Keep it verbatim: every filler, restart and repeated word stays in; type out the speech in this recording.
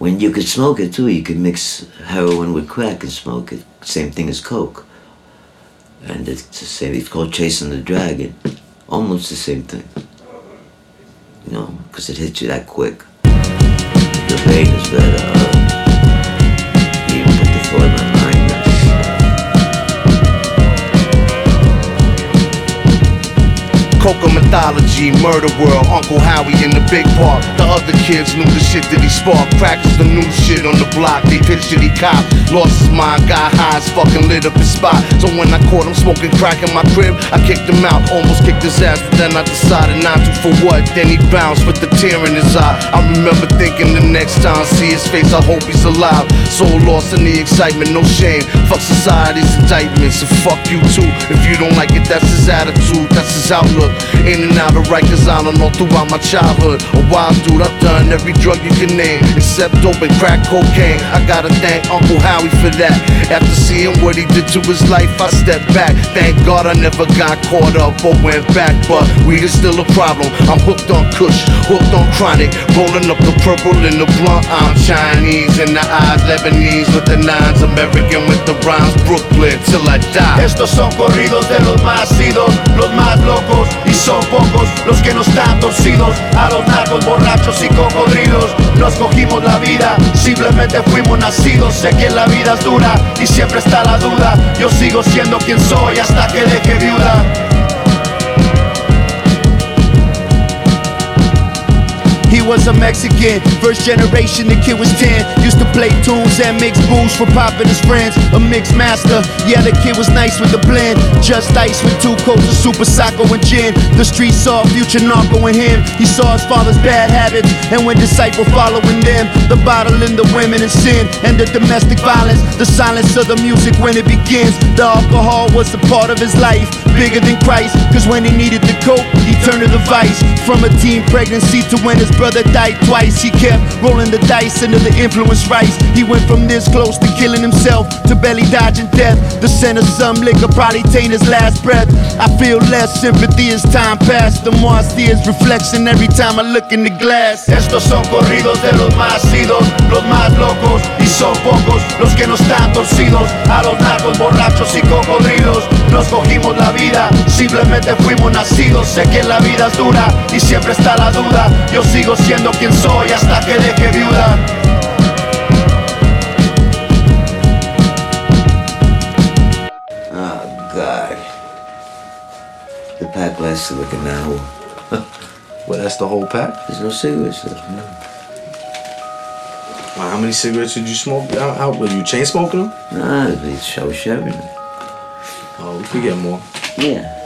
when you could smoke it too, you could mix heroin with crack and smoke it. Same thing as coke. And it's the same, it's called Chasing the Dragon. Almost the same thing. You know, because it hits you that quick. The pain is better. Uh, you even put the thought in my mind. That Coca mythology, murder world, Uncle Howie in the big park. The other kids knew the shit that he sparked. Crack is the new shit on the block. They pictured he cop. Lost his mind, got high as fucking lit up his spot. So when I caught him smoking crack in my crib, I kicked him out, almost kicked his ass. But then I decided not to, for what? Then he bounced with the tear in his eye. I remember thinking the next time I see his face, I hope he's alive. So lost in the excitement, no shame. Fuck society's indictments, and fuck you too. If you don't like it, that's his attitude, that's his outlook. In and out of Rikers Island all throughout my childhood. A wild dude, I've done every drug you can name, except dope and crack cocaine. I gotta thank Uncle Howie for that. After seeing what he did to his life, I stepped back. Thank God I never got caught up or went back. But weed is still a problem. I'm hooked on Kush, hooked on chronic. Rolling up the purple in the blunt. I'm Chinese in the eyes, Lebanese with the nines, American with the rhymes, Brooklyn till I die. Estos son corridos de los más idos, los más locos, y son pocos los que no están torcidos. A los narcos, borrachos y cocodrilos nos cogimos la vida, simplemente fuimos nacidos. Sé que la vida es dura y siempre está la duda. Yo sigo siendo quien soy hasta que deje viuda. He was a Mexican, first generation, the kid was ten. Used to play tunes and mix booze for popping his friends. A mix master, yeah, the kid was nice with the blend. Just ice with two coats of Super Sacco and gin. The streets saw future narco in him. He saw his father's bad habits and went disciple following them. The bottle and the women and sin and the domestic violence. The silence of the music when it begins. The alcohol was a part of his life, bigger than Christ. Cause when he needed the coke, he turned to the vice. From a teen pregnancy to when his brother died twice, he kept rolling the dice until the influence rise. He went from this close to killing himself to barely dodging death. The scent of some liquor probably taint his last breath. I feel less sympathy as time passed. The more I see his reflection every time I look in the glass. Estos son corridos de los más idos, los más locos, y son pocos los que no están torcidos. A los narcos, borrachos y cocodrilos nos cogimos la vida, simplemente fuimos nacidos. Sé que la vida es dura y siempre está la duda. Yo sigo siendo quien soy hasta que deje viuda. Oh, God. The pack lasted like an hour. Well, that's the whole pack? There's no cigarettes left, no. Wow, how many cigarettes did you smoke? How, how were you chain smoking them? Nah, I was sharing them. Oh, we could get more. Yeah.